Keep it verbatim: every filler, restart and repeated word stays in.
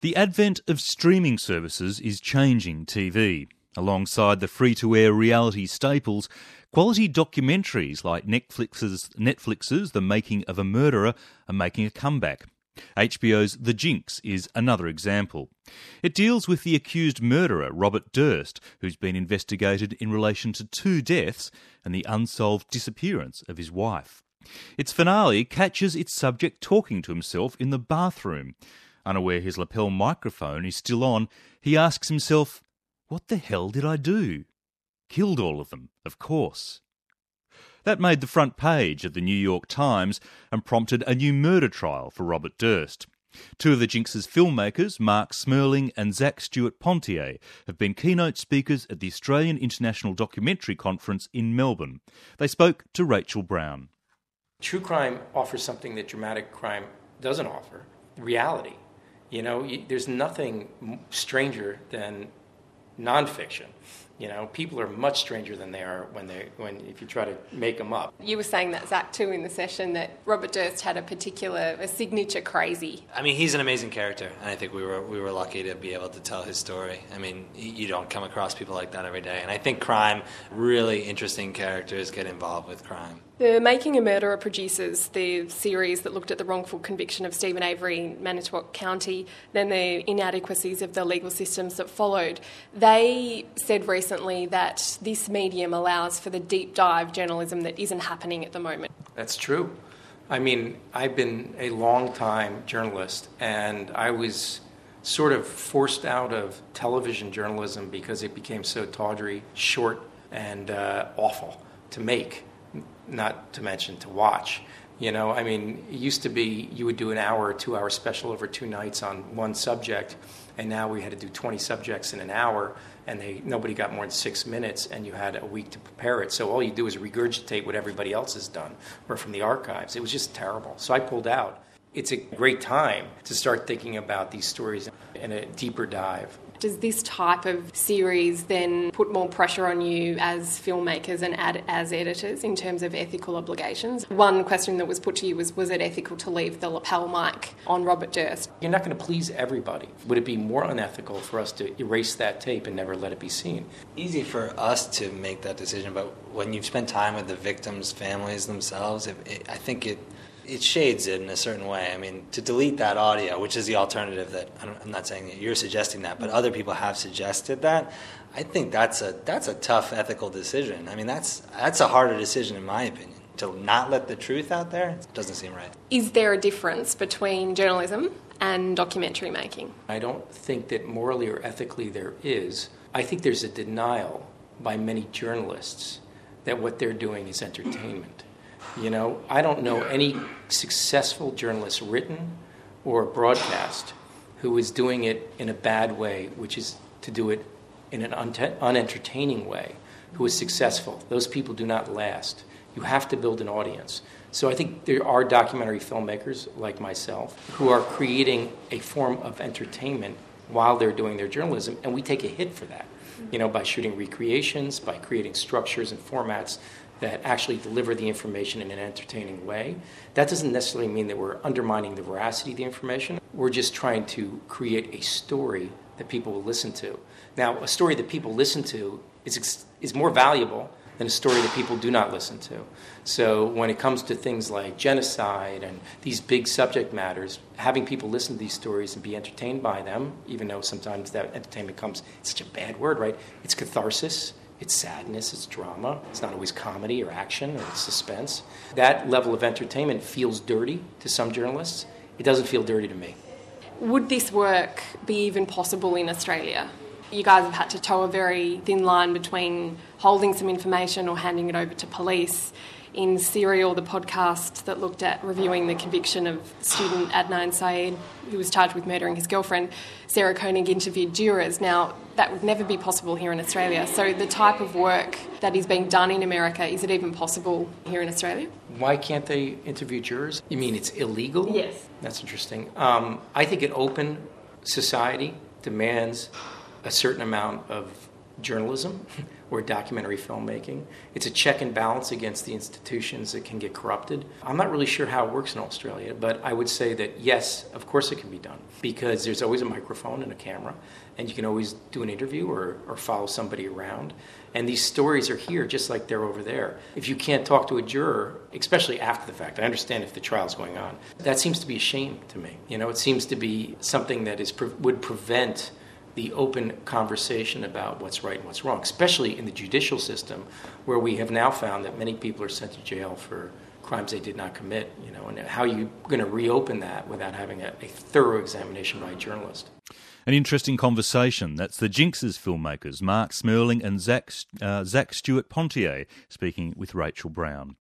The advent of streaming services is changing T V. Alongside the free-to-air reality staples, quality documentaries like Netflix's, Netflix's The Making of a Murderer are making a comeback. H B O's The Jinx is another example. It deals with the accused murderer, Robert Durst, who's been investigated in relation to two deaths and the unsolved disappearance of his wife. Its finale catches its subject talking to himself in the bathroom. Unaware his lapel microphone is still on, he asks himself, "What the hell did I do?" Killed all of them, of course. That made the front page of the New York Times and prompted a new murder trial for Robert Durst. Two of the Jinx's filmmakers, Mark Smerling and Zach Stewart-Pontier, have been keynote speakers at the Australian International Documentary Conference in Melbourne. They spoke to Rachel Brown. True crime offers something that dramatic crime doesn't offer, reality. You know, there's nothing stranger than nonfiction. You know, people are much stranger than they are when they when if you try to make them up. You were saying that, Zach, too, in the session, that Robert Durst had a particular, a signature crazy. I mean, he's an amazing character, and I think we were we were lucky to be able to tell his story. I mean, you don't come across people like that every day, and I think crime, really interesting characters get involved with crime. The Making a Murderer producers, the series that looked at the wrongful conviction of Stephen Avery in Manitowoc County, then the inadequacies of the legal systems that followed. They said recently that this medium allows for the deep dive journalism that isn't happening at the moment. That's true. I mean, I've been a long time journalist, and I was sort of forced out of television journalism because it became so tawdry, short, and uh, awful to make. Not to mention to watch. You know, I mean, it used to be you would do an hour or two hour special over two nights on one subject, and now we had to do twenty subjects in an hour, and they nobody got more than six minutes, and you had a week to prepare it. So all you do is regurgitate what everybody else has done, or from the archives. It was just terrible. So I pulled out. It's a great time to start thinking about these stories in a deeper dive. Does this type of series then put more pressure on you as filmmakers and ad- as editors in terms of ethical obligations? One question that was put to you was, was it ethical to leave the lapel mic on Robert Durst? You're not going to please everybody. Would it be more unethical for us to erase that tape and never let it be seen? Easy for us to make that decision, but when you've spent time with the victims' families themselves, it, it, I think it... it shades it in a certain way. I mean, to delete that audio, which is the alternative that, I'm not saying that you're suggesting that, but other people have suggested that, I think that's a that's a tough ethical decision. I mean, that's that's a harder decision in my opinion. To not let the truth out there, it doesn't seem right. Is there a difference between journalism and documentary making? I don't think that morally or ethically there is. I think there's a denial by many journalists that what they're doing is entertainment. You know, I don't know any successful journalist, written or broadcast, who is doing it in a bad way, which is to do it in an un- unentertaining way, who is successful. Those people do not last. You have to build an audience. So I think there are documentary filmmakers like myself who are creating a form of entertainment while they're doing their journalism, and we take a hit for that, you know, by shooting recreations, by creating structures and formats that actually deliver the information in an entertaining way. That doesn't necessarily mean that we're undermining the veracity of the information. We're just trying to create a story that people will listen to. Now, a story that people listen to is is more valuable than a story that people do not listen to. So when it comes to things like genocide and these big subject matters, having people listen to these stories and be entertained by them, even though sometimes that entertainment comes, it's such a bad word, right? It's catharsis. It's sadness, it's drama. It's not always comedy or action or suspense. That level of entertainment feels dirty to some journalists. It doesn't feel dirty to me. Would this work be even possible in Australia? You guys have had to toe a very thin line between holding some information or handing it over to police. In Serial, the podcast that looked at reviewing the conviction of student Adnan Syed, who was charged with murdering his girlfriend, Sarah Koenig interviewed jurors. Now, that would never be possible here in Australia. So the type of work that is being done in America, is it even possible here in Australia? Why can't they interview jurors? You mean it's illegal? Yes. That's interesting. Um, I think an open society demands a certain amount of journalism or documentary filmmaking. It's a check and balance against the institutions that can get corrupted. I'm not really sure how it works in Australia, but I would say that yes, of course it can be done, because there's always a microphone and a camera, and you can always do an interview or, or follow somebody around. And these stories are here just like they're over there. If you can't talk to a juror, especially after the fact, I understand if the trial's going on, that seems to be a shame to me. You know, it seems to be something that is would prevent the open conversation about what's right and what's wrong, especially in the judicial system, where we have now found that many people are sent to jail for crimes they did not commit. You know, and how are you going to reopen that without having a, a thorough examination by a journalist? An interesting conversation. That's the Jinxes filmmakers, Mark Smerling and Zach, uh, Zach Stewart-Pontier, speaking with Rachel Brown.